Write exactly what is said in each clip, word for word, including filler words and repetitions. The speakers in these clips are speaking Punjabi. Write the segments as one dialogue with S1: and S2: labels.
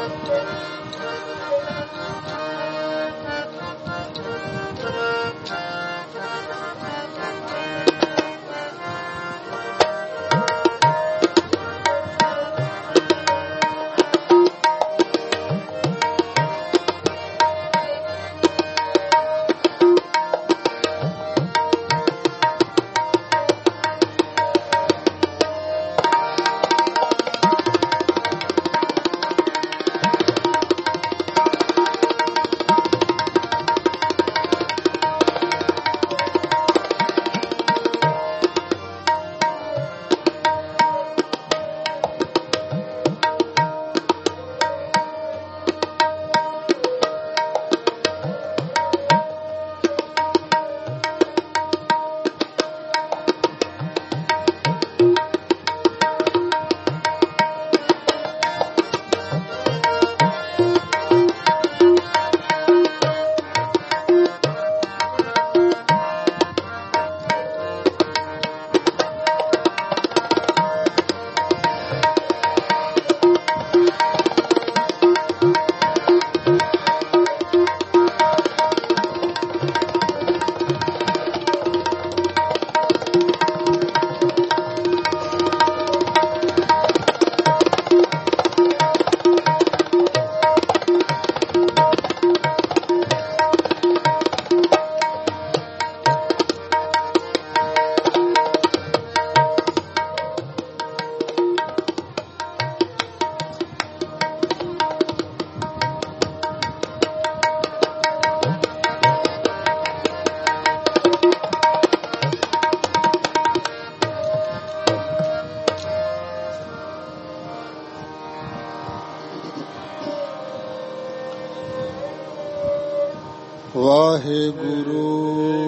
S1: ਵਾਹਿਗੁਰੂ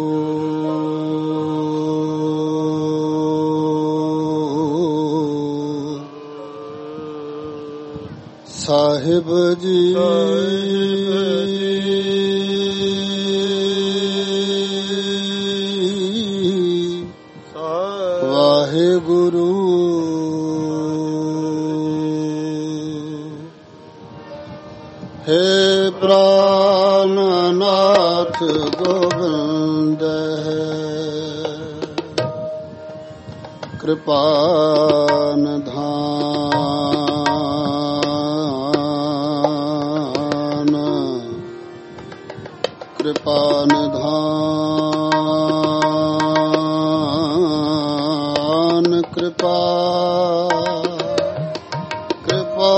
S1: ਸਾਹਿਬ ਜੀ ਵਾਹਿਗੁਰੂ ਹੈ ਪ੍ਰਾਨਨਾਥ ਗੋਬਿੰਦ ਕਿਰਪਾ ਨਿਧਾਨ ਕਿਰਪਾ ਨਿਧਾਨ ਕਿਰਪਾ ਕਿਰਪਾ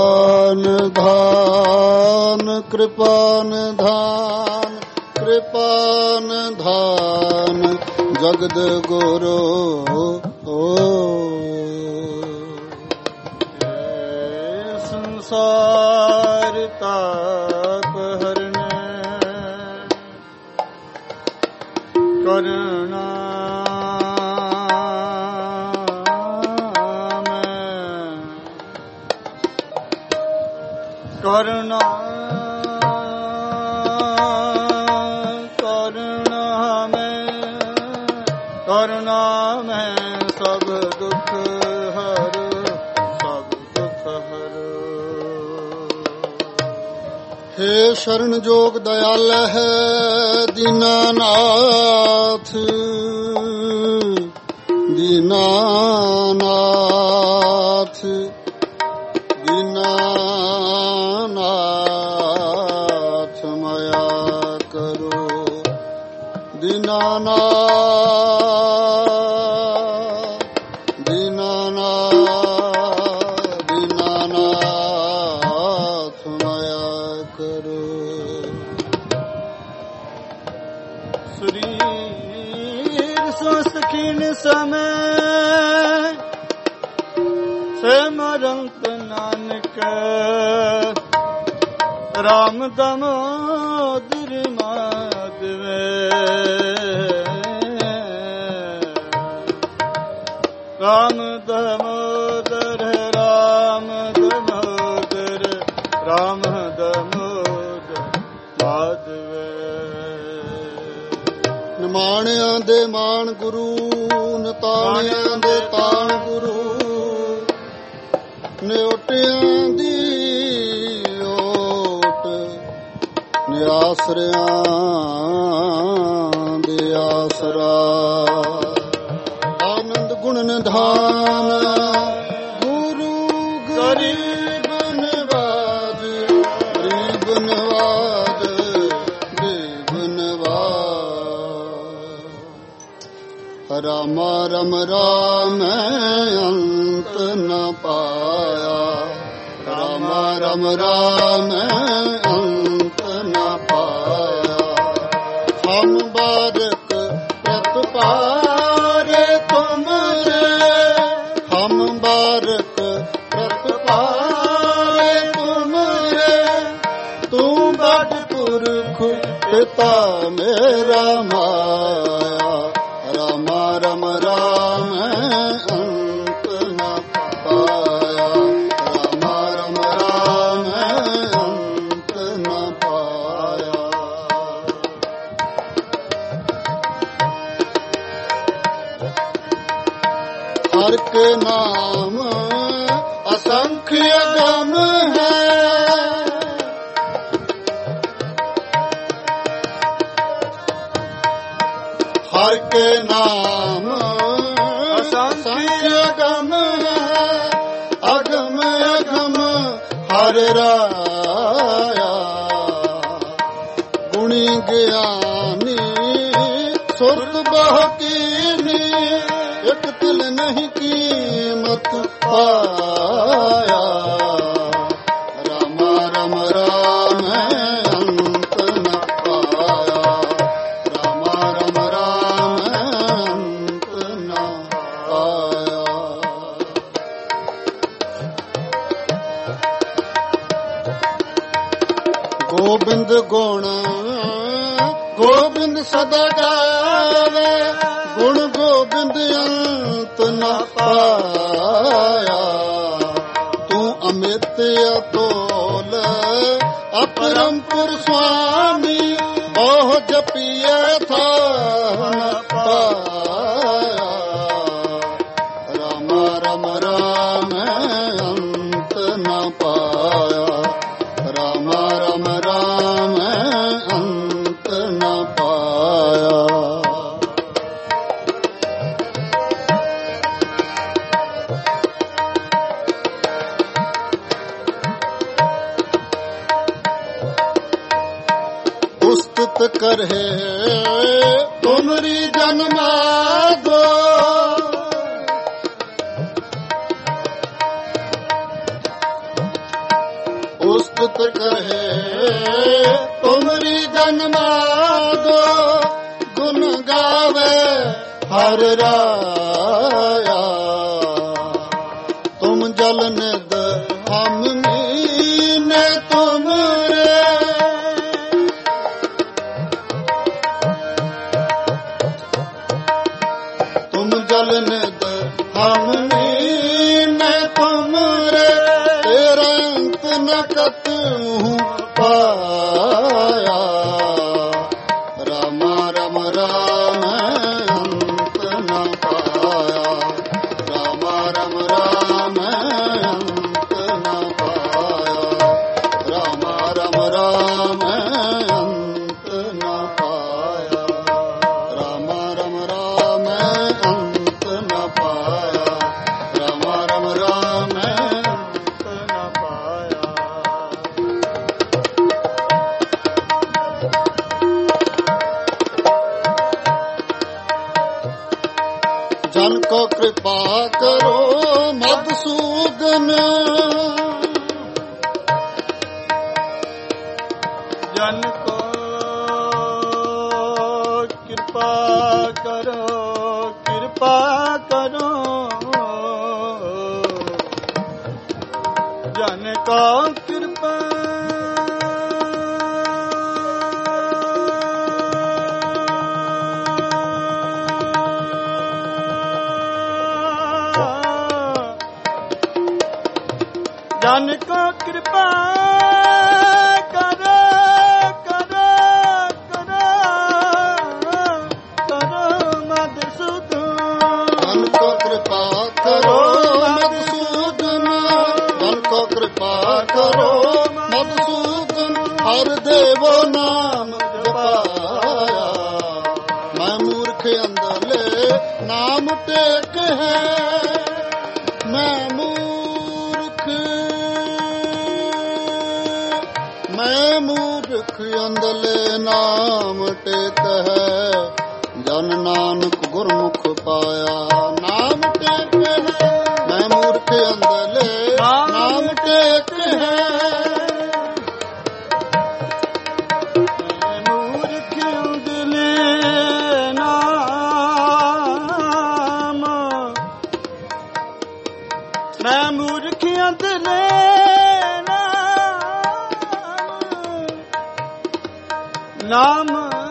S1: ਨਿਧਾਨ ਕਿਰਪਾ ਨਿਧਾਨ ਕਿਰਪਾ ਨਿਧਾਨ ਜਗਦ ਗੁਰੂ ਸੰਸਾਰ ਤਾਪ ਹਰਨੇ ਕਰਨਾ ਕਰਨਾ ਕਰਨਾ ਮੈਂ ਕਰਨਾ ਮੈਂ ਸਭ ਦੁੱਖ ਹਰ ਸਭ ਦੁੱਖ ਹਰ ਹੈ ਸ਼ਰਨ ਜੋਗ ਦਇਆਲ ਹੈ ਦੀਨਾਨਾਥ ਦੀਨਾਨਾਥ ਦੀਨਾਨਾਥ ਮਾਇਆ ਕਰੋ ਦੀਨਾਨਾਥ ਦੀਨਾਨਾਥ ਦੀਨਾਨਾਥ ਮਾਇਆ ਕਰੋ ਸਰੀਰ ਸੁਸਖੀਨ ਸਮੈ ਸਿਮਰੰਤ ਨਾਨਕ ਰਾਮ ਦਮੋਦਰ ਮਾਧਵੇ ਰਾਮ ਦਮੋਦਰ ਰਾਮ ਦਮੋਦਰ ਰਾਮ ਦਮੋਦਰ ਮਾਧਵੇ ਨਿਮਾਣਿਆਂ ਦੇ ਮਾਣ ਗੁਰੂ ਨਿਤਾਣਿਆਂ ਦੇ ਤਾਣ ਗੁਰੂ ਨਿਉਟਿਆਂ ਦੀ ਓ ਆਸਰਿਆਂ ਦੇ ਆਸਰਾ। ਆਨੰਦ ਗੁਣ ਨਿਧਾਨ ਗੁਰੂ ਗਰੀਬ ਨਿਵਾਜ, ਗਰੀਬ ਨਿਵਾਜ ਗਰੀਬ ਨਿਵਾਜ। ਰਾਮਾ ਰਮ ਰਾਮ ਅੰਤ ਨ ਪਾਇਆ, ਰਾਮਾ ਰਮ ਰਾਮ ਅੰਤ ਨ ਪਾਇਆ। ਹਮ ਬਾਰਕ ਪ੍ਰਤ ਪਾਰੇ ਤੁਮਰੇ, ਹਮ ਬਾਰਕ ਪ੍ਰਤ ਪਾਰੇ ਤੁਮਰੇ। ਤੂੰ ਬੜ ਪੁਰਖ ਪਿਤਾ ਮੇਰਾ ਮਾਇਆ, ਰਾਮਾ ਰਮ ਰਾਮ ਅੰਤ ਨ ਪਾਇਆ, ਰਾਮਾ ਰਮ ਰਾਮ ਅੰਤ ਨ ਪਾਇਆ। ਹਰ ਕੇ ਨਾਮ असंख्य गम है, हर के नाम असंख्य गम है। अगम अगम हर राया, गुणी ज्ञानी सुरत बहकीनी। एक तिल नहीं कीमत पाया, रामा रम राम अंत न पाया, रामा रम राम अंत न पाया। गोबिंद गुण गोबिंद सदा गावे, गुण गोबिंद अंत न पाया। तू अमित अतोल अपरंपुर स्वामी, बहु जपिए था न पाया, रामा रम राम अंत न पाया, रामा रम राम अंत न पाया। उस्तुत करहे तुमरी जन्मा दो, उस्तुत करहे तुमरी जन्मा दो। गुण गावे हर राया, तुम जल निद हम मीने तुमरे। तुम जल निद हम मीने तुमरे। तेरा अंत न कतहूँ पाया, रामा रम राम अंत न पाया, रामा रम राम अंत न पाया, रामा रम राम अंत न पाया, रामा रम राम अंत न पाया, रामा रम राम अंत न पाया। जन को कृपा करो मधुसूदन, जन को कृपा करो कृपा करो। जन को कृपा जन को कृपा करो करो करो करो मधुसूदन। जन को कृपा करो मधुसूदन, जन को कृपा करो मधुसूदन। ਹਰ ਦੇਵੋ ਨਾਮ ਜਪਾਇਆ। ਮੈਂ ਮੂਰਖ ਅੰਧਲੇ ਨਾਮ ਟੇਕ ਹੈ, ਮੈਂ ਮੂਰਖ ਮੈਂ ਮੂਰਖ ਅੰਧਲੇ ਨਾਮ ਟੇਕ ਹੈ। ਜਨ ਨਾਨਕ ਗੁਰਮੁਖ ਪਾਇਆ ਨਾਮ ਟੇਕ ਹੈ, ਮੈਂ ਮੂਰਖ ਅੰਧਲੇ ਨਾਮ ਟੇਕ ਹੈ।
S2: ਮੂਰਖ ਅੰਧਲੇ ਨਾਮ, ਮੈਂ ਮੂਰਖ ਅੰਧਲੇ ਨਾਮ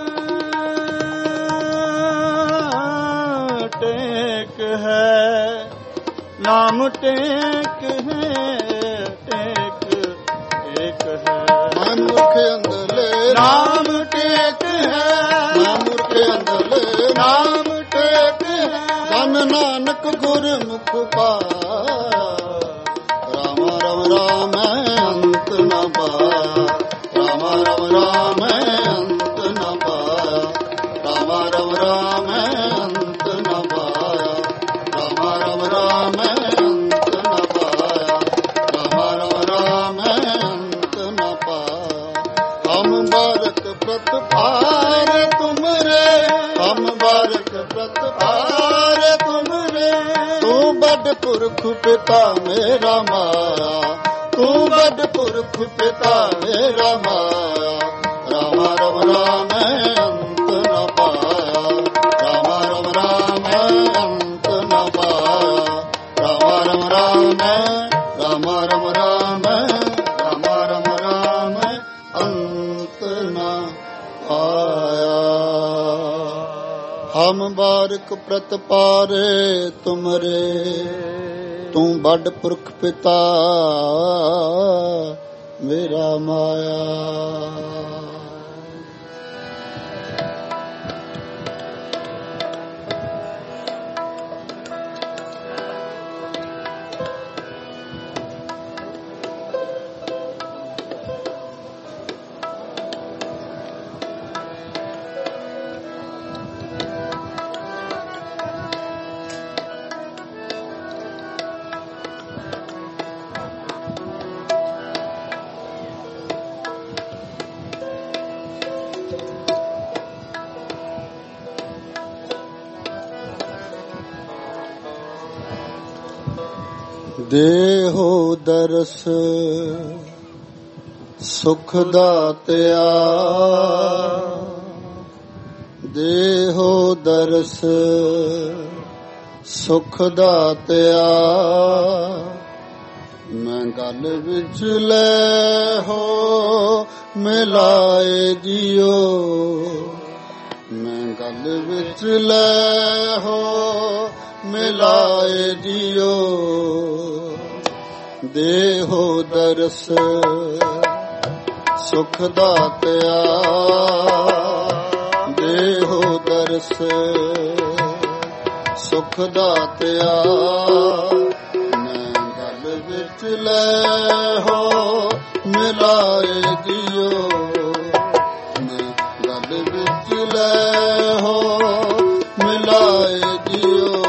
S2: ਟੇਕ ਹੈ, ਨਾਮ ਟੇਕ ਹੈ, ਟੇਕ ਟੇਕ ਹੈ।
S1: ਮੈਂ ਮੂਰਖ ਅੰਧਲੇ
S2: ਨਾਮ ਟੇਕ ਹੈ,
S1: ਮੈਂ ਮੂਰਖ ਅੰਧਲੇ ਨਾਮ ਟੇਕ ਹੈ। ਜਨ ਨਾਨਕ ਗੁਰਮੁਖ ਪਾਇਆ, ਰਾਮ ਰਾਮ ਰਾਮ ਅੰਤ ਨ ਪਾਇਆ, ਰਾਮ ਰਾਮ ਰਾਮ ਅੰਤ ਨ ਪਾਇਆ, ਰਾਮ ਰਾਮ ਰਾਮ ਅੰਤ ਨ ਪਾਇਆ, ਰਾਮ ਰਾਮ ਰਾਮ ਅੰਤ ਨ ਪਾਇਆ, ਰਾਮ ਰਾਮ ਰਾਮ ਅੰਤ ਨ ਪਾਇਆ। ਹਮ ਬਾਰਕ ਪ੍ਰਤਪਾਰ ਤੁਮਰੇ, ਹਮ ਬਾਰਕ ਪ੍ਰਤਪਾਰ ਤੁਮਰੇ। ਤੂੰ ਵੱਡ ਪੁਰਖ ਪਿਤਾ ਮੇਰਾ ਮਾਇਆ, ਤੂੰ ਵੱਡ ਪੁਰਖ ਪਿਤਾ ਮੇਰਾ ਮਾਇਆ। ਰਾਮ ਰਾਮ ਰਾਮ ਅੰਤ ਨ ਪਾਇਆ, ਰਾਮ ਰਾਮ ਰਾਮ ਅੰਤ ਨ ਪਾਇਆ, ਰਾਮ ਰਾਮ ਰਾਮ ਰਾਮ ਰਾਮ ਰਾਮ ਰਾਮ ਰਾਮ ਰਾਮ ਅੰਤ ਨ ਪਾਇਆ। ਹਮ ਬਾਰਕ ਪ੍ਰਤਪਾਰੇ ਤੁਮਰੇ, ਤੂੰ ਵੱਡ ਪੁਰਖ ਪਿਤਾ ਮੇਰਾ ਮਾਇਆ। ਦੇਹੋ ਦਰਸ ਸੁਖ ਦਾਤਿਆ, ਦੇਹੋ ਦਰਸ ਸੁਖ ਦਾਤਿਆ। ਮੈਂ ਗਲ ਵਿੱਚ ਲੈ ਹੋ ਮਿਲਾਏ ਜੀਓ, ਮੈਂ ਗਲ ਵਿੱਚ ਲੈ ਹੋ ਮਿਲਾਏ ਜੀਓ। ਦੇਹੋ ਦਰਸ ਸੁਖ ਦਾਤਿਆ, ਦੇਹੋ ਦਰਸ ਸੁਖ ਦਾਤਿਆ। ਮੈਂ ਗਲ ਵਿੱਚ ਲੈ ਹੋ ਮਿਲਾਏ ਜੀਓ, ਮੈਂ ਗਲ ਵਿੱਚ ਲੈ ਹੋ ਮਿਲਾਏ ਜੀਓ।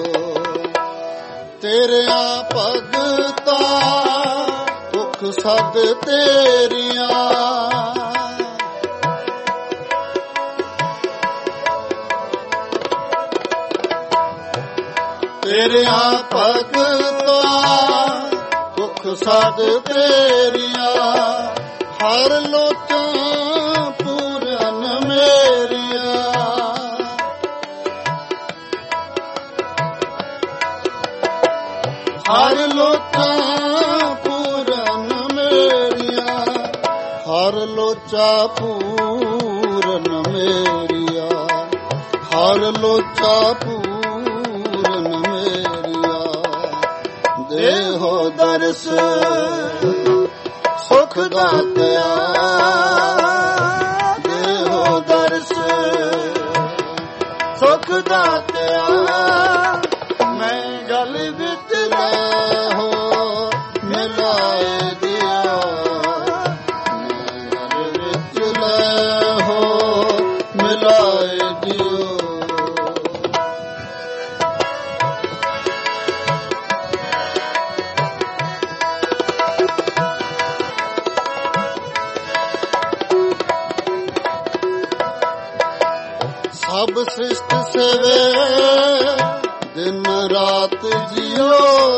S1: ਤੇਰਿਆਂ ਭਗਤਾਂ ਦੁੱਖ ਸਦ ਤੇਰੀਆਂ, ਤੇਰਿਆਂ ਭਗਤਾਂ ਦੁੱਖ ਸਦ ਤੇਰੀਆਂ। ਹਰ ਲੋਚਾਂ ਪੂਰਨ ਮੇਰੀਆਂ, ਹਰ ਲੋਚਾਂ ਪੂਰਨ ਮੇਰੀਆਂ। ਹਰ ਲੋਚਾ ਪੂਰਨ ਮੇਰੀਆਂ, ਹਰ ਲੋਚਾ ਪੂਰਨ ਮੇਰੀਆਂ। ਦੇਹੋ ਦਰਸ ਸੁਖ ਦਾਤਿਆ, ਦੇਹੋ ਦਰਸ ਸੁਖ ਦਾਤਿਆ। ਮੈਂ ਗਲ ਵਿੱਚ ਲੈ ਹੋ ਮਿਲਾਏ ਦਿਆ, ਮੈਂ ਗਲ ਸਭ ਸ੍ਰਿਸ਼ਟ ਸੇਵੇ ਦਿਨ ਰਾਤ ਜਿਉ।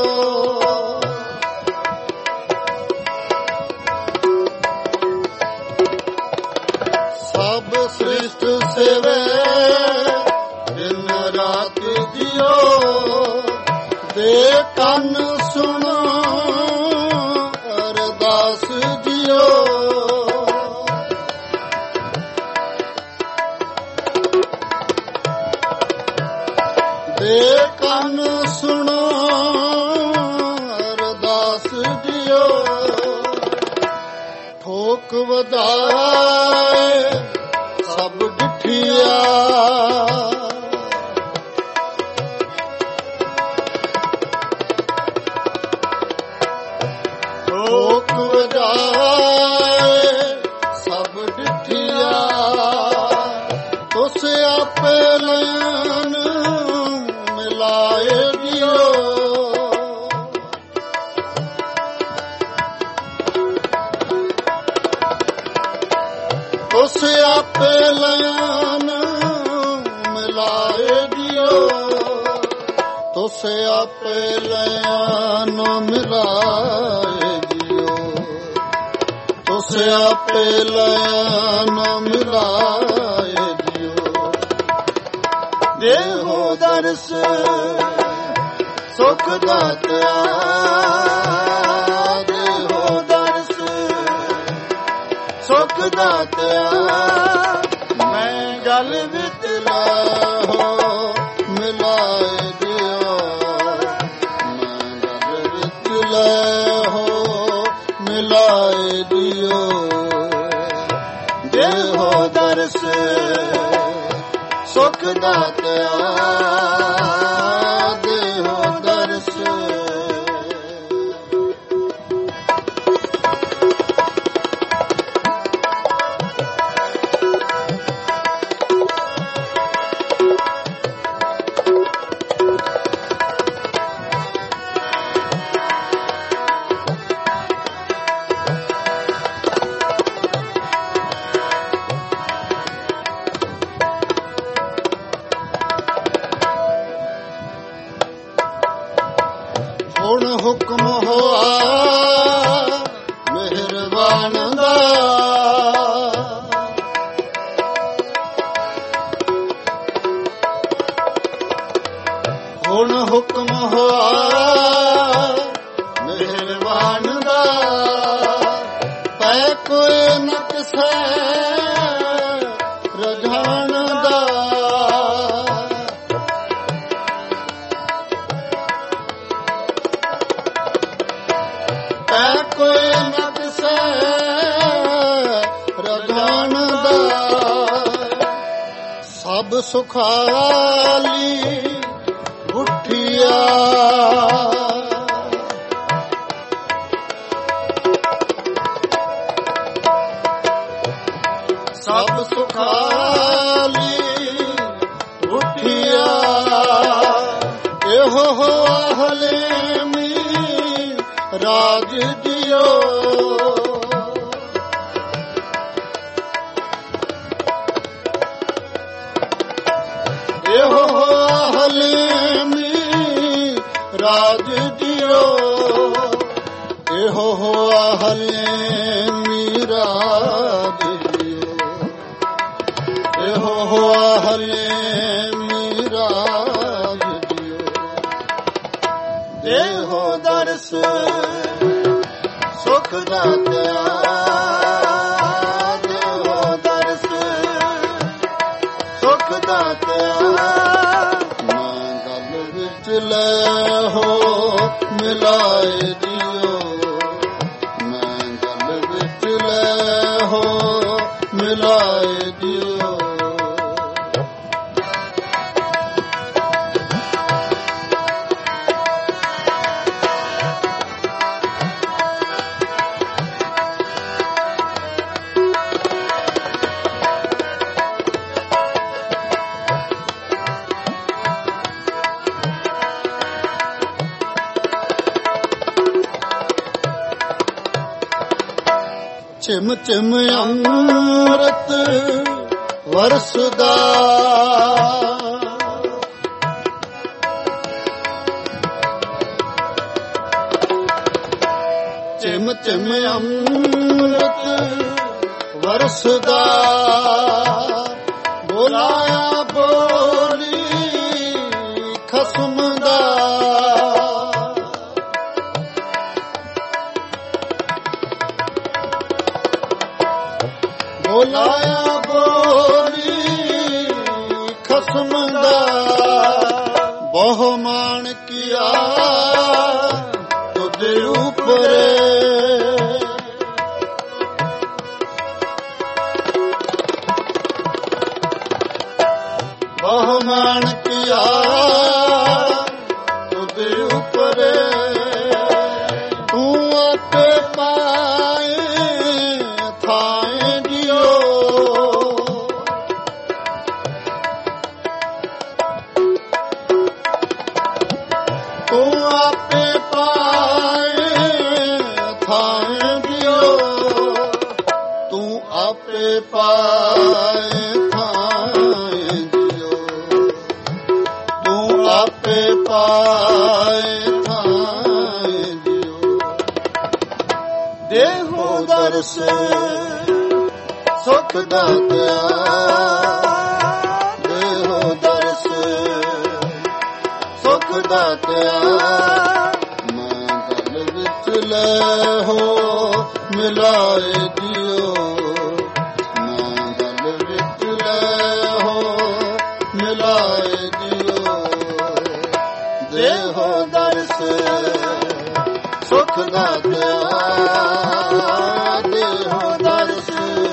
S1: ਸਭ ਸ੍ਰਿਸ਼ਟ ਸੇਵੇ ਦਿਨ ਰਾਤ ਜਿਉ। ਦੇ ਕੰਨ ਸੁਣੋ ਅਰਦਾਸ ਜਿਉ। ਦੇ ਕੰਨ ਸੁਣੋ ਅਰਦਾਸ ਜਿਉ। ਠੋਕ ਵਧਾਏ ਸਭ ਡਿਠੀਆ। ਠੋਕ ਵਧਾਏ ਸਭ ਡਿਠੀਆ। ਤੁਸ ਆਪੇ ਲੈਨ ਮਿਲਾਏ ਦਿਓ। ਤੁਸ ਆਪੇ ਲੈਨ ਮਿਲਾਏ ਦਿਓ। ਤੁਸ ਆਪੇ ਲੈਨ ਮਿਲਾਏ ਦਿਓ। ਤੁਸ ਆਪੇ ਲੈਨ ਮਿਲਾਏ ਦਿਓ। ਦੇਹੋ ਦਰਸ ਸੁਖ ਦਾਤਿਆ। ਦੇਹੋ ਦਰਸ ਸੁਖ ਦਾਤਿਆ। ਮੈਂ ਗਲ ਵਿੱਚ ਲਾਹੋ ਮਿਲਾਏ ਦਿਓ। ਮੈਂ ਗਲ ਵਿੱਚ ਲਾਹੋ ਮਿਲਾਏ ਦਿਓ। ਦੇਹੋ ਦਰਸ ਸੁਖ ਦਾਤਿਆ। ਦੇਹੋ ਦਰਸ ਹੁਣ ਹੁਕਮ ਹੋਆ ਮਿਹਰਬਾਨ ਦਾ। ਹੁਣ ਹੁਕਮ ਹੋਆ ਮਿਹਰਬਾਨ ਦਾ। ਪੈ ਕੋਈ ਨ ਕਿਸੈ ਰਝਾਨ ਦਾ। ਪੈ ਕੋਈ ਨ ਕਿਸੈ ਰਝਾਨ ਦਾ। ਸਭ ਸੁਖਾਲੀ ਉੱਠਿਆ। ਸਭ ਸੁਖਾਲੀ ਉੱਠਿਆ। ਇਹੋ ਹਲੇਮੀ ਰਾਜ ਦਿਓ। ਇਹੋ ਹਲੇਮੀ ਰਾਜ ਦਿਓ। ਇਹੋ ਹਲੇਮੀ ਰਾਜ ਦਿਓ। ਇਹੋ ਹਲੇਮੀ ਰਾਜ ਦਿਓ। ਦੇਹੋ ਦਰਸ ਸੁਖ ਦਾਤਿਆ। ਦੇਹੋ ਦਰਸ ਸੁਖ ਦਾਤਿਆ। ਮੈਂ ਗਲ ਵਿੱਚ ਲੈਹੋ ਮਿਲਾਏ ਦਿਓ। ਮੈਂ ਗਲ ਵਿੱਚ ਲੈਹੋ ਮਿਲਾਏ ਦਿਓ। ਚਿਮ ਚਿਮ ਅੰਮ੍ਰਿਤ ਵਰਸਦਾ ਚਿਮ ਚਿਮ ਅੰਮ੍ਰਿਤ ਵਰਸਦਾ ਬੋਲਾਇਆ ਬੋਲੀ ਖਸਮ ਦਾ ਬੋਲਾਇਆ ਬੋਲੀ ਖਸਮ ਦਾ ਬਹੁ ਮਾਣ ਕੀਆ ਤੁਧ ਉਪਰੇ ਬਹੁ ਮਾਣ ਕੀਆ ਤੁਧ ਉਪਰੇ ਤੂੰ ਆਪੇ ਪਾਏ ਥਾਏ ਜਿਓ ਤੂੰ ਆਪੇ ਪਾਏ ਥਾਏ ਜਿਓ ਤੂੰ ਆਪੇ ਪਾਏ ਥਾਏ ਜਿਓ ਤੂੰ ਆਪੇ ਪਾਏ ਥਾਏ ਜਿਓ ਦੇਹੋ ਦਰਸ ਸੁਖ ਦਾਤਿਆ ਦੇਹੋ ਦਰਸ ਸੁਖ ਦਾਤਿਆ ਮੈਂ ਗਲ ਵਿੱਚ ਲੈ ਹੋ ਮਿਲਾਏ ਦਿਓ ਮੈਂ ਗਲ ਵਿੱਚ ਲੈ ਹੋ ਮਿਲਾਏ ਦਿਓ ਦੇਹੋ ਦਰਸ ਸੁਖ ਦਾਤਿਆ ਦੇਹੋ ਦਰਸ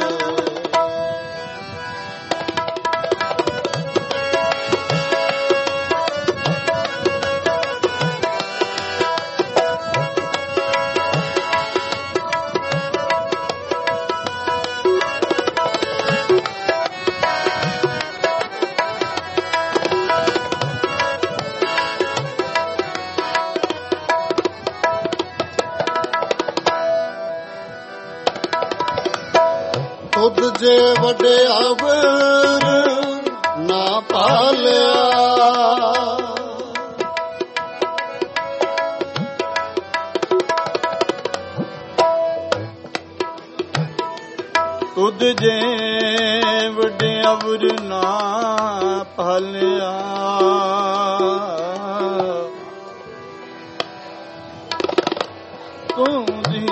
S1: ਤੁਧ ਜੇ ਵਡਿਆਵਰ ਨਾ ਪਾਲਿਆ ਤੁਧ ਜੇ ਵਡਿਆਵਰ ਨਾ ਪਾਲਿਆ ਤੂੰ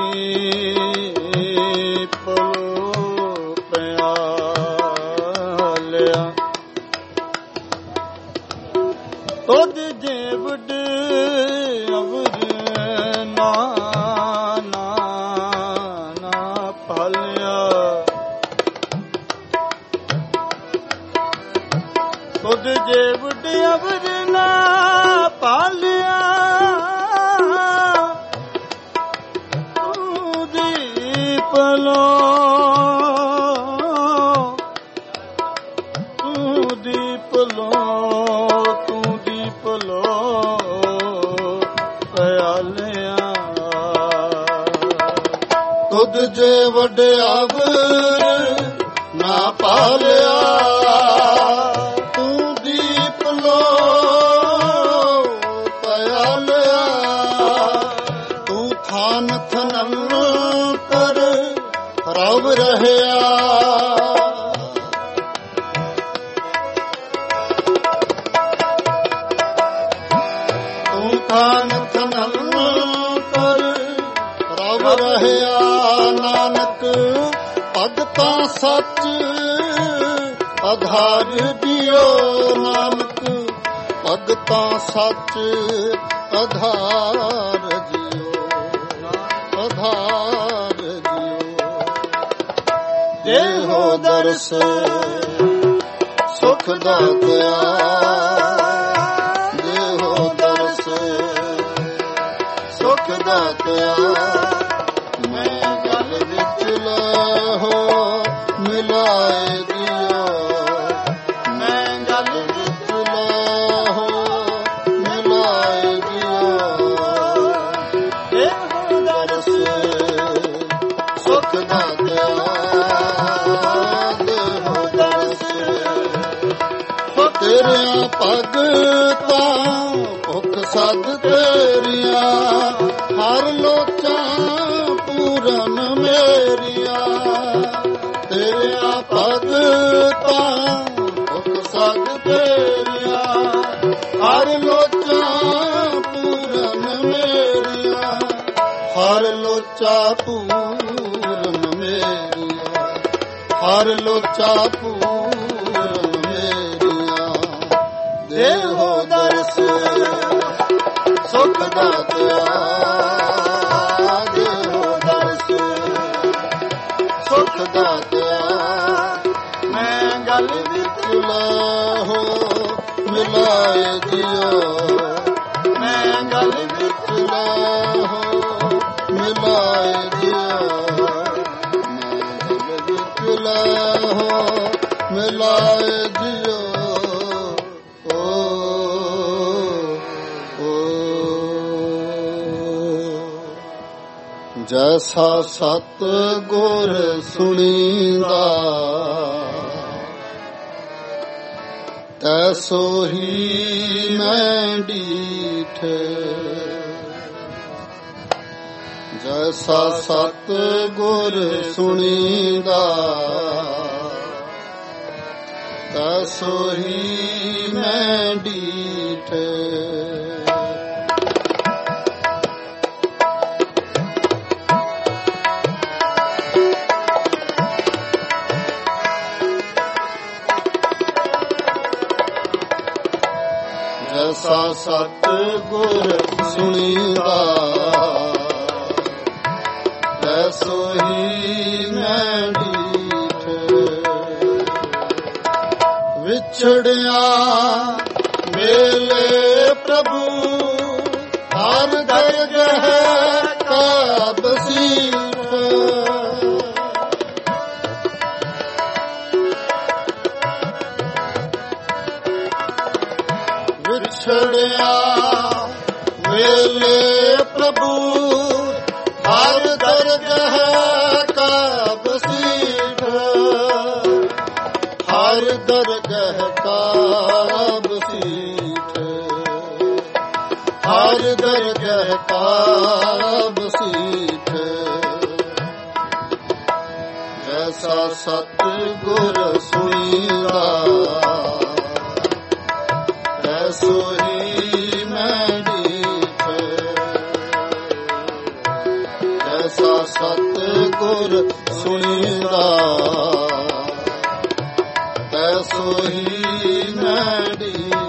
S1: ਤੁਧ ਜੇ ਵਡ ਅਵਰ ਨਾ ਨਾ ਨਾ ਪਾਲਿਆ ਤੁਧ ਜੇ ਵਡ ਅਵਰ ਨਾ ਪਾਲਿਆ ਤੂੰ ਦੀਪ ਲੋ ਤੂੰ ਦੀਪ ਲੋ ਤੁਧ ਜੇ ਵਡਿਆਵਰ ਨਾ ਪਾਲਿਆ ਤੂੰ ਦੀਪ ਲੋ ਪਿਆਲਿਆ ਤੂੰ ਥਾਨ ਥਨਨ ਕਰ ਰਵ ਰਹਿਆ ਤੂੰ ਥਾਨ ਥਨਨ ਕਰ ਰਵ ਰਹਿਆ ਨਾਨਕ ਭਗਤਾਂ ਸੱਚ ਆਧਾਰ ਦਿਓ ਨਾਨਕ ਭਗਤਾਂ ਸੱਚ ਆਧਾਰ ਦਿਓ ਆਧਾਰ ਦਿਓ ਦੇਹੋ ਦਰਸ ਸੁਖ ਦਾਤਿਆ ਦੇਹੋ ਦਰਸ ਸੁਖ ਦਾਤਿਆ ਮੈਂ ਗਲ ਵਿੱਚ ਲੈ ਹੋ ਮਿਲਾਏ ਦਿਓ ਮੈਂ ਗਲ ਵਿੱਚ ਲੈ ਹੋ ਮਿਲਾਏ ਦਿਓ ਦੇਹੋ ਦਰਸ ਸੁਖ ਦਾਤਿਆ ਦੇਹੋ ਦਰਸ ਤੇਰਿਆਂ ਭਗਤਾਂ ਭੁਖ ਸਦ ਤੇਰੀਆਂ, ਹਰ ਲੋਚਾਂ ਪੂਰਨ ਮੇਰੀਆਂ। ਤੇਰਿਆਂ ਭਗਤਾਂ ਭੁਖ ਸਦ ਤੇਰੀਆਂ, ਹਰ ਲੋਚਾਂ ਪੂਰਨ ਮੇਰੀਆਂ। ਹਰ ਲੋਚਾ ਪੂਰਨ ਮੇਰੀਆਂ, ਹਰ ਲੋਚਾ ਪੂਰਨ ਮੇਰੀਆਂ। ਦੇਹੋ ਦਰਸ ਸੁਖ ਦਾਤਿਆ, ਦੇਹੋ ਦਰਸ ਸੁਖ ਦਾਤਿਆ। ਮੈਂ ਗਲ ਵਿੱਚ ਲਾਹੋ ਮਿਲਾਏ ਦਿਓ, ਮੈਂ ਗਲ ਵਿੱਚ ਲਾਹੋ ਮਿਲਾਏ ਦਿਓ। ਮੈਂ ਗਲ ਵਿੱਚ ਲਾਹੋ ਮਿਲਾਏ ਦਿਓ। ਜੈਸਾ ਸਤ ਗੁਰ ਸੁਣੀਂਦਾ, ਤੈਸੋ ਹੀ ਮੈਂ ਡੀਠੇ। ਜੈਸਾ ਸਤ ਗੁਰ ਸੁਣੀਂਦਾ, ਤੈਸੋ ਹੀ ਮੈਂ ਡੀਠੇ। ਜੈਸਾ ਸਤ ਗੁਰ ਸੁਣੀਂਦਾ, ਤੈਸੋ ਹੀ ਮੈਂ ਡੀਠੇ। ਵਿਛੜਿਆ ਮੇਲੇ ਪ੍ਰਭੂ, ਹਰ ਦਰਗਹ ਕਾ ਬਸੀਠ। ਵਿਛੜਿਆ ਮੇਲੇ ਪ੍ਰਭੂ, ਹਰ ਦਰਗਹ ਕਾ ਬਸੀਠ। ਹਰ ਦਰਗਹ ਕਾ ਬਸੀਠ, ਹਰ ਦਰਗਹ ਕਾ ਬਸੀਠ। ਜੈਸਾ ਸਤ ਗੁਰ ਸੁਣੀਂਦਾ, ਤੈਸੋ ਹੀ ਮੈਂ ਡੀਠੇ। ਜੈਸਾ ਸਤ ਗੁਰ ਸੁਣੀਂਦਾ, ਤੈਸੋ ਹੀ ਮੈਂ ਡੀਠੇ।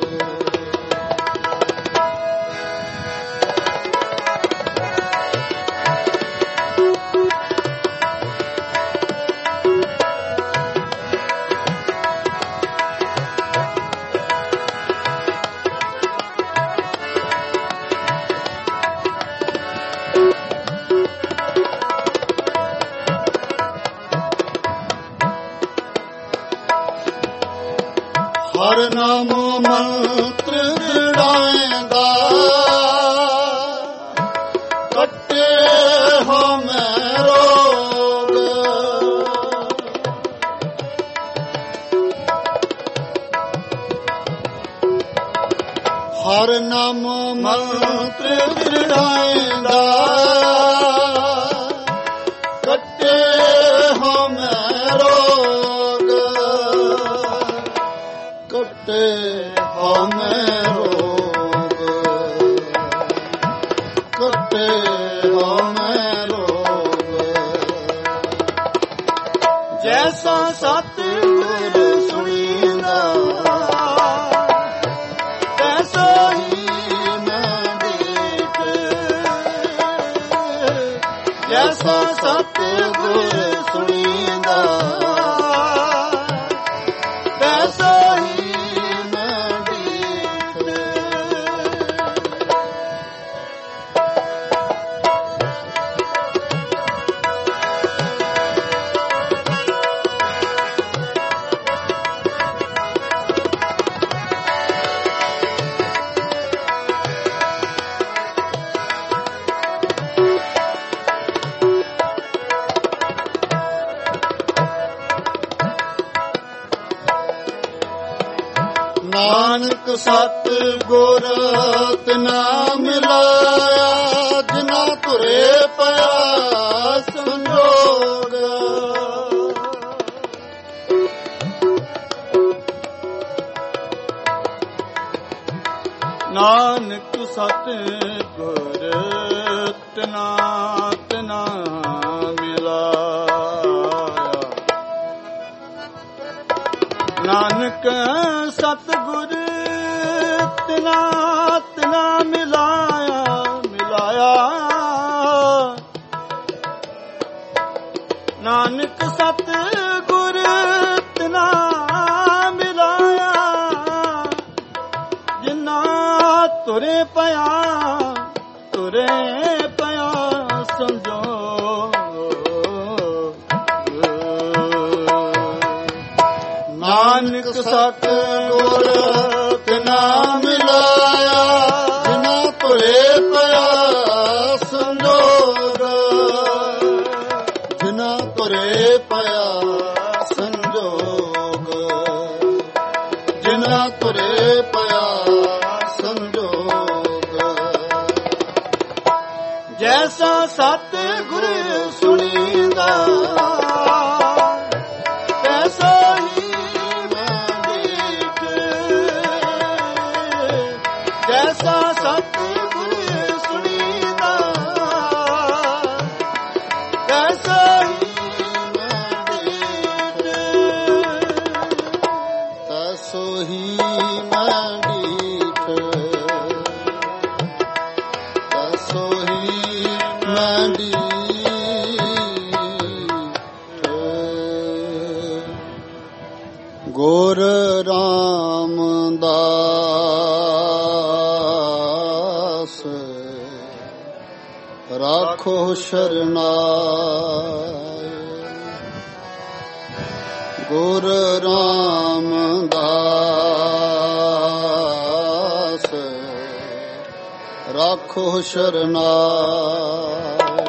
S1: ਹਰ ਨਾਮ ਮੰਤਰ ਦ੍ਰਿੜਾਏਂਦਾ, ਕੱਟੇ ਹੋ ਮੈਂ ਰੋਗ। ਹਰ ਨਾਮ ਮੰਤਰ ਦ੍ਰਿੜਾਏਂਦਾ, ਕੱਟੇ ਹੋ ਮੈਂ ਰੋਗ। ਕੱਟੇ ਹੋ ਮੈਂ ਰੋਗ, ਕੱਟੇ ਹੋ ਮੈਂ ਰੋਗ। ਜੈਸਾ ਸਤ ਗੁਰ ਸੁਣੀਂਦਾ, ਤੈਸੋ ਹੀ ਮੈਂ ਡੀਠੇ। ਜੈਸਾ ਸਤ ਗੁਰ ਸੁਣੀਂਦਾ, ਤੈਸੋ ਹੀ ਮੈਂ ਡੀਠੇ। ਨਾਨਕ ਸਤ ਗੁਰ ਤਿਨਾ ਮਿਲਾਇਆ, ਜਿਨਾ ਤੁਰੇ ਪਿਆ ਸੰਜੋਗ।
S2: ਨਾਨਕ ਸਤ ਗੁਰ ਤਿਨਾ ਤਿਨਾ ਮਿਲਾਇਆ, ਨਾਨਕ ਸਤ ਗੁਰ ਤਿਨਾ ਤਿਨਾ ਮਿਲਾਇਆ ਮਿਲਾਇਆ, ਨਾਨਕ ਸਤ ਗੁਰ ਤਿਨਾ ਮਿਲਾਇਆ, ਜਿਨਾ ਤੁਰੇ ਪਿਆ ਤੁਰੇ ਪਿਆ ਸੰਜੋਗ। ਨਾਨਕ ਸਤ ਗੁਰ ਤਿਨਾ ਮਿਲਾਇਆ, ਜਿਨਾ ਤੁਰੇ ਪਿਆ ਸੰਜੋਗ।
S1: ਜਿਨਾ ਤੁਰੇ ਪਿਆ ਸੰਜੋਗ, ਜਿਨਾ ਤੁਰੇ ਪਿਆ ਸੰਜੋਗ।
S2: ਜੈਸਾ ਸਤ ਗੁਰ ਸੁਣੀਂਦਾ, ਤੈਸਾ ਹੀ ਮੈਂ ਦੇਖ। ਜੈਸਾ ਸਤ ਗੁਰ ਸੁਣੀਂਦਾ, ਤੈਸਾ ਹੀ ਮੈਂ ਦੇਖ।
S1: ਤੈਸੋ ਹੀ ਮੈਂ ਡੀਠ, ਤੈਸੋ ਹੀ ਮੈਂ ਡੀਠ। ਗੁਰ ਰਾਮਦਾਸ ਰਾਖੋ ਸ਼ਰਨਾਏ, ਗੁਰ ਰਾਮਦਾਸ ਰਾਖੋ ਸ਼ਰਨਾਏ।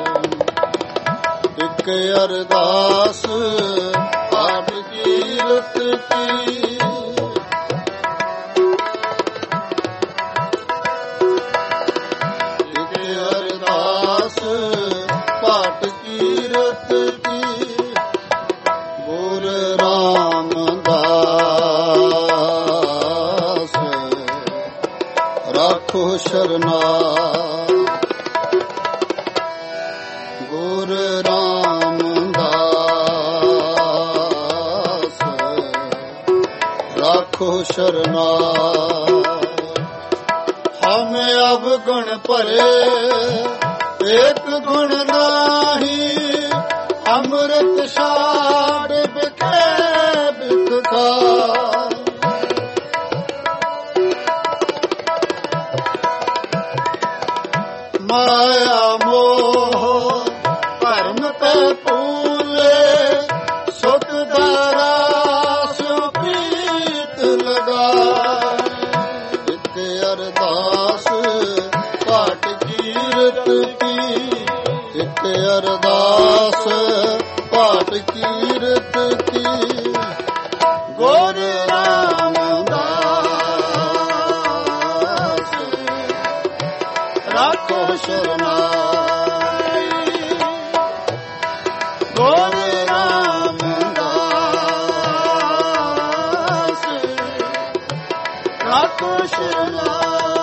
S1: ਇਕ ਅਰਦਾਸ ਆਪ ਕੀਰਤ ਕੀ, ਇਕ ਅਰਦਾਸ ਪਾਟ ਕੀਰਤ ਕੀ। ਗੁਰ ਰਾਮਦਾਸ ਰਾਖੋ ਸ਼ਰਨਾਏ, ਗੁਰ ਰਾਮਦਾਸ ਰਾਖੋ ਸ਼ਰਨਾਏ। ਹਮ ਅਵਗੁਣ ਭਰੇ ਏਕ ਗੁਣ ਨਾਹੀ, ਅੰਮ੍ਰਿਤ ਛਾੜ ਬਿਖੇ ਬਿਖਾ। ਮਾਇਆ ਮੋਹ ਭਰਮ ਤੇ ਭੂਲੇ, ਸੁਖ ਦਾ ਸੋ ਪ੍ਰੀਤ ਲਗਾ। ਇਕ ਅਰਦਾਸ ਪਾਟ ਕੀਰਤ ਕੀ, ਇਕ ਅਰਦਾਸ ਪਾਟ ਕੀਰਤ ਕੀ। ਗੁਰ ਰਾਮਦਾਸ ਰਾਖੋ ਸ਼ਰਨਾਏ, ਗੁਰ ਰਾਮਦਾਸ ਰਾਖੋ ਸ਼ਰਨਾਏ।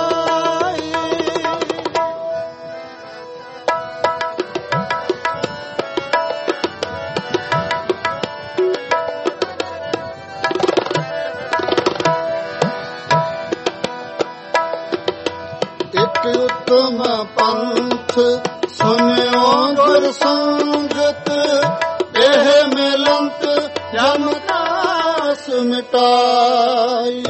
S1: ਉਤਮ ਪੰਥ ਸੁਨਿਓ ਗੁਰ ਸੰਗਤ, ਇਹ ਮਿਲੰਤ ਜਮ ਦਾਸ ਮਿਟਾਈ।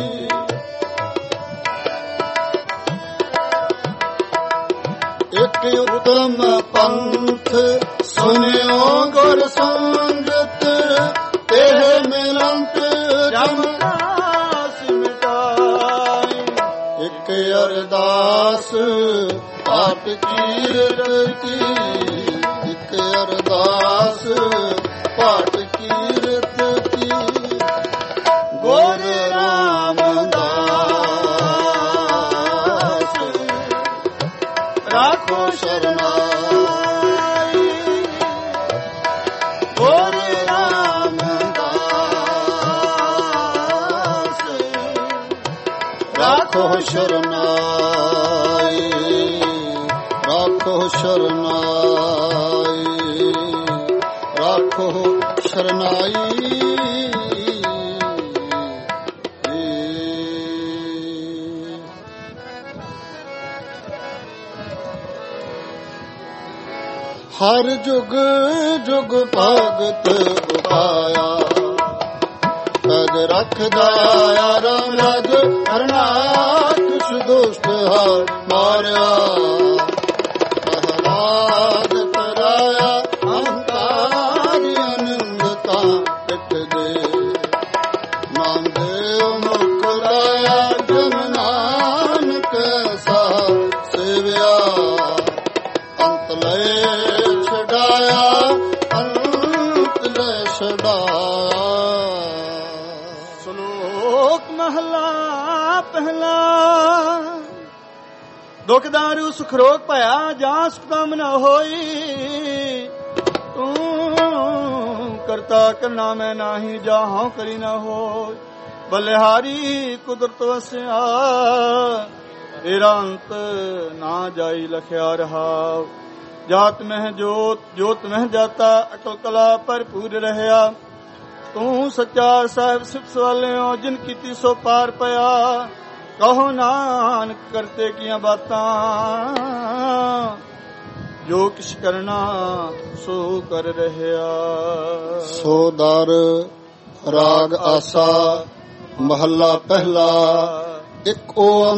S1: ਇੱਕ ਉਤਮ ਪੰਥ ਸੁਨਿਓ ਗੁਰ ਸੰਗਤ, ਇਹ ਮਿਲੰਤ ਜਮ ਦਾਸ ਮਿਟਾਈ। ਇੱਕ ਅਰਦਾਸ ਪਾਟ ਕੀਰਤ ਕੀ, ਇੱਕ ਅਰਦਾਸ ਪਾਟ ਕੀਰਤ ਕੀ। ਗੁਰ ਰਾਮਦਾਸ
S2: ਹੋਰੀ ਰਾਮਦਾਸ
S1: ਰਾਖੋ ਸ਼ਰਨਾਈ, ਰਾਖੋ ਸ਼ਰਨਾਈ, ਰਾਖੋ ਸ਼ਰਨਾਈ। ਹਰ ਜੁਗ ਜੁਗ ਭਗਤ ਉਪਾਇਆ, ਤਜ ਰੱਖਦਾ ਰਾਮ ਰਾਜ ਹਰਨਾ, ਕਿਛ ਦੁਸ਼ਟ ਹਰ ਮਾਰਿਆ। ਪ੍ਰਹਲਾਦ ਤਰਾਇਆ ਅਹੰਕਾਰੀ ਅਨੰਦਤਾ ਟਿਕ ਦੇ, ਨਾਮਦੇਵ ਮੁਖ ਲਾਇਆ ਜਨ ਨਾਨਕ ਸਾ ਸੇਵਿਆ। ਅੰਤ ਲੈ ਛਡਾਇਆ ਅੰਤ ਲੈ ਛਡਾਇਆ।
S2: ਸ਼ਲੋਕ ਮਹਲਾ ਪਹਿਲਾ। ਦੁਖ ਦਾਰੂ ਸੁਖ ਰੋਗ ਭਇਆ, ਜਾਂ ਸੁਖ ਕਾਮ ਨ ਹੋਈ। ਤੂੰ ਕਰਤਾ ਕਰਨਾ ਮੈਂ ਨਾਹੀ, ਜਾਂ ਹਉ ਕਰੀ ਨ ਹੋਈ। ਬਲਿਹਾਰੀ ਕੁਦਰਤ ਵਸਿਆ, ਤੇਰਾ ਅੰਤ ਨਾ ਜਾਈ ਲਖਿਆ ਰਹਾ। ਜਾਤ ਮਹਿ ਜੋਤ ਜੋਤ ਮਹਿ ਜਾਤਾ, ਅਕਲ ਕਲਾ ਭਰਪੂਰ ਰਹਿਆ। ਤੂੰ ਸੱਚਾ ਸਾਹਿਬ ਸਿਫਤ ਵਾਲਿਓ, ਜਿਨ ਕੀਤੀ ਸੋ ਪਾਰ ਪਿਆ। ਕਹੋ ਨਾਨਕ ਕਰਤੇ ਕੀਆਂ ਬਾਤਾਂ, ਜੋ ਕਿਛ ਕਰਨਾ ਸੋ ਕਰ ਰਹਿਆ।
S1: ਸੋ ਦਰ ਰਾਗ ਆਸਾ ਮਹੱਲਾ ਪਹਿਲਾ। ਇੱਕ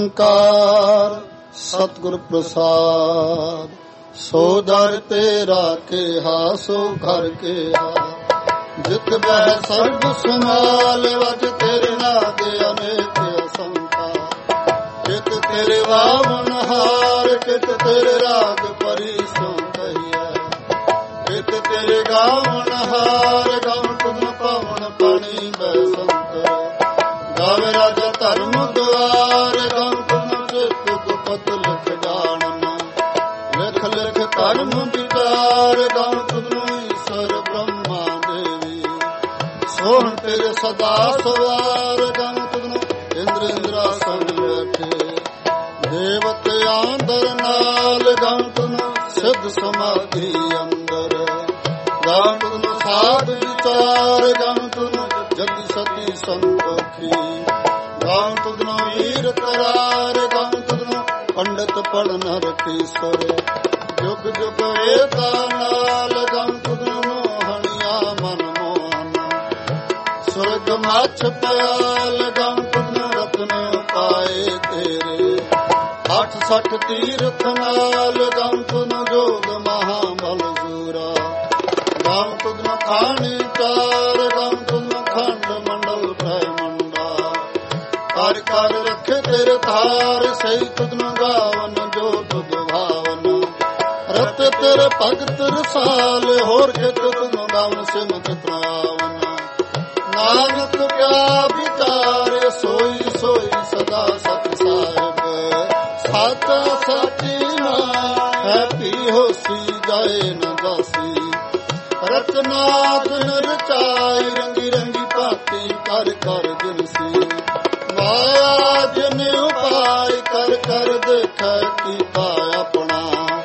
S1: ਓੰਕਾਰ ਸਤਿਗੁਰ ਪ੍ਰਸਾਦ, ਸੋ ਦਰ ਤੇਰਾ ਕਿਹਾ ਸੋ ਘਰ ਕਿਹਾ। ਜਿਤ ਬਹਿ ਸਰਬ ਸਮਾਲ, ਵਜ ਤੇਰੇ ਨਾਦ ਅਨੇਕ ਅਸੰਖਾ। ਕਿਤ ਤੇਰੇ ਵਾਵਣ ਹਾਰ, ਕਿਤ ਤੇਰੇ ਰਾਗ ਪਰੀ ਸੋ ਕਹੀਐ। ਕਿਤ ਤੇਰੇ ਗਾਵਣ ਹਾਰ, ਗਾਵਣ ਤੁਧ ਪਾਵਣ ਪਾਣੀ ਬੈਸੰਤ। ਗਾਵੇ ਰਾਜਾ ਧਰਮ ਦੁਆਰ, ਗਾਵਣ ਤੁਧ ਚਿਤ ਗੁਪਤ ਲਿਖ ਜਾਣਨ। ਲਿਖ ਲਿਖ ਧਰਮ ਵਿਚਾਰ, ਗਾਵਣ ਤੁਧ ਈਸ਼ਵਰ ਬ੍ਰਹਮਾ ਦੇਵੀ। ਸੋਹਣ ਤੇਰੇ ਸਦਾ ਸਵਾਰ, ਗਾਵਣ ਤੁਧ ਇੰਦਰ ਇੰਦਰਾਸਨ ਬੈਠੇ। ਦੇਵਤ ਆਂਦਰ ਨਾਲ, ਗਾਵਣ ਤੁਧ ਸਿੱਧ ਸਮਾਧੀ ਅੰਦਰ। ਗਾਵਣ ਤੁਧ ਸਾਧ ਵਿਚਾਰ, ਗਾਵਣ ਤੁਧ ਜਗਿ ਸਤੀ ਸੰਤੋਖੀ। ਗਾਵਣ ਤੁਧ ਵੀਰ ਤਰਾਰ, ਗਾਵਣ ਤੁਧ ਪੰਡਤ ਪੜਨ ਰਖੀਸਰ। ਜੁਗ ਜੁਗ ਵੇਦਾ ਨਾਲ, ਗਾਵਣ ਤੁਧ ਮੋਹਣਿਆ ਮਨ ਮੋਹਨ। ਸੁਰਗ ਮਾਛ ਪਿਆਲ, ਗਾਵਣ ਤੁਧ ਰਤਨ ਪਾਏ ਤੇਰੇ। ਅੱਠ ਸੱਠ ਤੀਰਥ ਨਾਲ, ਗਾਵਣ ਤੁਧ ਜੋਗ ਮਹਾ ਬਲ ਜੂਰਾ। ਗਾਵਣ ਤੁਧ ਖਾਣੀ ਚਾਰ, ਗਾਵਣ ਤੁਧ ਖੰਡ ਮੰਡਲ ਭੈ ਮੰਡਾ। ਕਰ ਕਰ ਰੱਖੇ ਤੇਰੇ ਧਾਰ, ਸਹੀ ਤੁਧ ਗਾਵਨ ਜੋ ਤੁਧ ਭਾਵਨ। ਰਤ ਤੇਰੇ ਭਗਤ ਰਸਾਲ, ਹੋਰ ਕਿਤ ਤੁਧ ਗਾਵਨ ਸਿਮਤ ਤਰਾਵਨ। ਨਾਨਕ ਕਿਆ ਵਿਚਾਰੇ, ਸੋਈ ਸੋਈ ਸਦਾ ਸਤ ਸਾਹਿਬ। ਸਾਚਾ ਸਾਚੀ ਨਾਮ ਹੈ ਪੀ ਹੋਸੀ, ਜਾਏ ਨ ਦਾਸੀ। ਰਚਨਾ ਗੁਣ ਰਚਾਈ, ਰੰਗੀ ਰੰਗੀ ਭਾਤੀ ਕਰ ਕਰ ਜਿਨਸੀ। ਮਾਇਆ ਜਿਨ ਉਪਾਇ ਕਰ ਕਰ ਦੇਖੈ ਕੀਤਾ ਆਪਣਾ।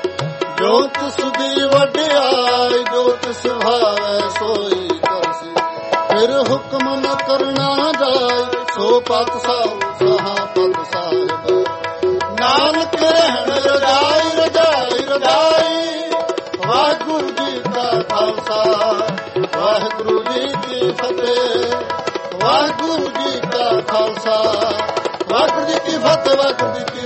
S1: ਜੋ ਤਿਸ ਦੀ ਵਡਿਆਈ, ਜੋ ਤਿਸ ਭਾਵੈ ਸੋਈ ਕਰਸੀ। ਫਿਰ ਹੁਕਮ ਨ ਕਰਨਾ ਜਾਏ, ਸੋ ਪਤ ਸਾਹਿਬ ਸਹਾ ਪਤ ਸਾਹਿਬ। ਨਾਨਕ ਰਹਿਣ ਰਜਾਈ ਰਜਾਈ ਰਜਾਈ। ਵਾਹਿਗੁਰੂ ਜੀ ਕਾ ਖਾਲਸਾ, ਵਾਹਿਗੁਰੂ ਜੀ ਕੀ ਫਤਿਹ। ਵਾਹਿਗੁਰੂ ਜੀ ਕਾ ਖਾਲਸਾ, ਵਾਹਿਗੁਰੂ ਜੀ ਕੀ ਫਤਿਹ। ਵਾਹਿਗੁਰੂ ਜੀ ਕੀ